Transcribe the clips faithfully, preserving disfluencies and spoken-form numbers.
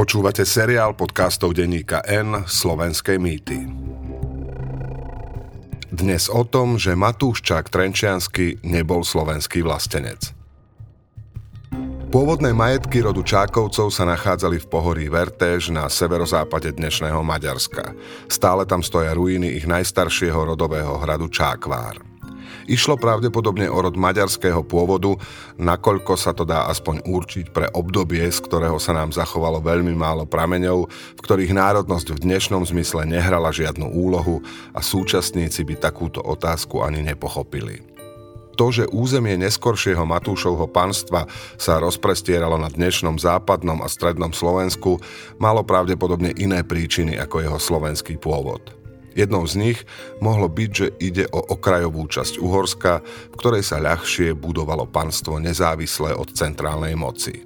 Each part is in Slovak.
Počúvate seriál podcastov denníka N Slovenské mýty. Dnes o tom, že Matúš Čák Trenčiansky nebol slovenský vlastenec. Pôvodné majetky rodu Čákovcov sa nachádzali v pohorí Vertéž na severozápade dnešného Maďarska. Stále tam stoja ruiny ich najstaršieho rodového hradu Čákvár. Išlo pravdepodobne o rod maďarského pôvodu, nakoľko sa to dá aspoň určiť pre obdobie, z ktorého sa nám zachovalo veľmi málo prameňov, v ktorých národnosť v dnešnom zmysle nehrala žiadnu úlohu a súčasníci by takúto otázku ani nepochopili. To, že územie neskoršieho Matúšovho panstva sa rozprestieralo na dnešnom západnom a strednom Slovensku, malo pravdepodobne iné príčiny ako jeho slovenský pôvod. Jednou z nich mohlo byť, že ide o okrajovú časť Uhorska, v ktorej sa ľahšie budovalo panstvo nezávislé od centrálnej moci.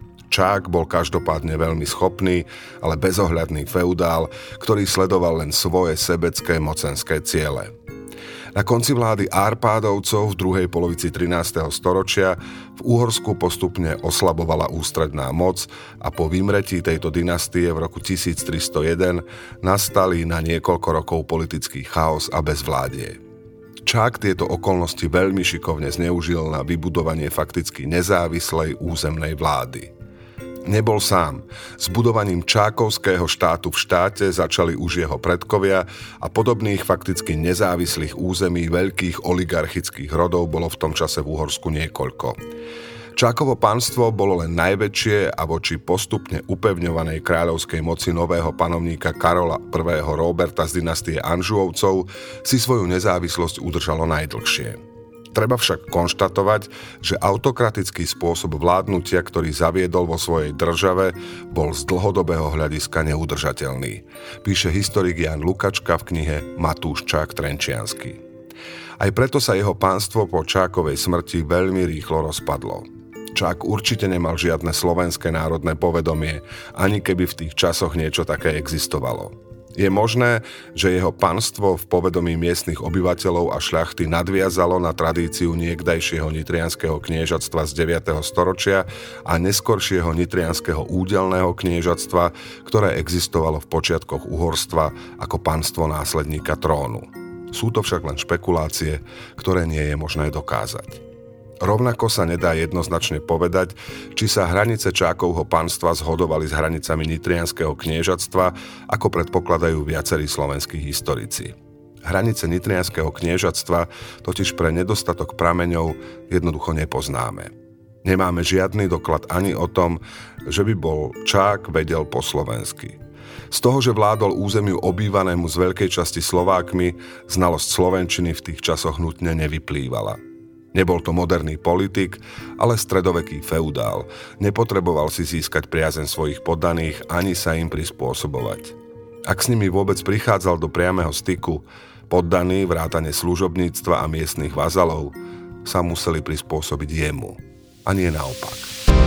Čák bol každopádne veľmi schopný, ale bezohľadný feudál, ktorý sledoval len svoje sebecké mocenské ciele. Na konci vlády Árpádovcov v druhej polovici trinásteho storočia v Uhorsku postupne oslabovala ústredná moc a po vymretí tejto dynastie v roku tisíctristojeden nastali na niekoľko rokov politický chaos a bezvládie. Čák tieto okolnosti veľmi šikovne zneužil na vybudovanie fakticky nezávislej územnej vlády. Nebol sám. S budovaním čákovského štátu v štáte začali už jeho predkovia a podobných fakticky nezávislých území veľkých oligarchických rodov bolo v tom čase v Uhorsku niekoľko. Čákovo panstvo bolo len najväčšie a voči postupne upevňovanej kráľovskej moci nového panovníka Karola prvého. Róberta z dynastie Anžuovcov si svoju nezávislosť udržalo najdlhšie. Treba však konštatovať, že autokratický spôsob vládnutia, ktorý zaviedol vo svojej države, bol z dlhodobého hľadiska neudržateľný. Píše historik Ján Lukačka v knihe Matúš Čák Trenčiansky. Aj preto sa jeho pánstvo po Čákovej smrti veľmi rýchlo rozpadlo. Čák určite nemal žiadne slovenské národné povedomie, ani keby v tých časoch niečo také existovalo. Je možné, že jeho panstvo v povedomí miestnych obyvateľov a šľachty nadviazalo na tradíciu niekdajšieho nitrianskeho kniežatstva z deviateho storočia a neskoršieho nitrianskeho údelného kniežatstva, ktoré existovalo v počiatkoch uhorstva ako panstvo následníka trónu. Sú to však len špekulácie, ktoré nie je možné dokázať. Rovnako sa nedá jednoznačne povedať, či sa hranice Čákovho panstva zhodovali s hranicami nitrianskeho kniežatstva, ako predpokladajú viacerí slovenskí historici. Hranice nitrianskeho kniežatstva totiž pre nedostatok prameňov jednoducho nepoznáme. Nemáme žiadny doklad ani o tom, že by bol Čák vedel po slovensky. Z toho, že vládol územiu obývanému z veľkej časti Slovákmi, znalosť slovenčiny v tých časoch nutne nevyplývala. Nebol to moderný politik, ale stredoveký feudál. Nepotreboval si získať priazeň svojich poddaných ani sa im prispôsobovať. Ak s nimi vôbec prichádzal do priameho styku, poddaní vrátane služobníctva a miestnych vazalov sa museli prispôsobiť jemu, a nie naopak.